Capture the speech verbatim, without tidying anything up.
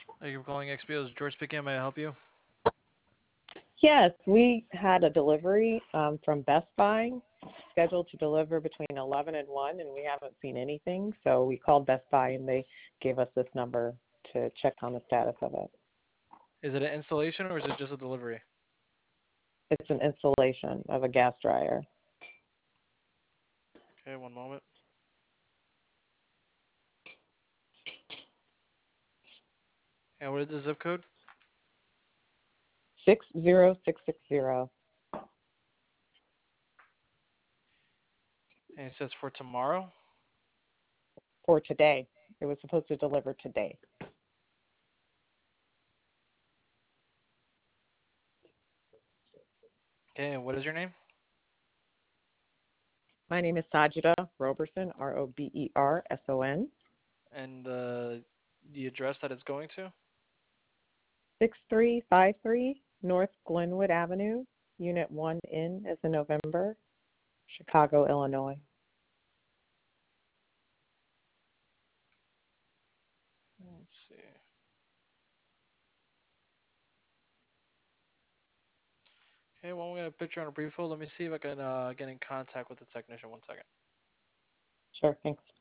Thank you for calling X P O. George speaking. May I help you? Yes, we had a delivery um, from Best Buy scheduled to deliver between eleven and one, and we haven't seen anything. So we called Best Buy, and they gave us this number to check on the status of it. Is it an installation or is it just a delivery? It's an installation of a gas dryer. Okay, one moment. And what is the zip code? six zero six six zero. And it says for tomorrow. For today. It was supposed to deliver today. Okay, and what is your name? My name is Sajida Roberson, R O B E R S O N. And uh, the address that it's going to? six three five three North Glenwood Avenue, Unit one N as in November, Chicago, Illinois. Let's see. Okay, well, I'm going to put you on a brief hold. Let me see if I can uh, get in contact with the technician. One second. Sure, thanks.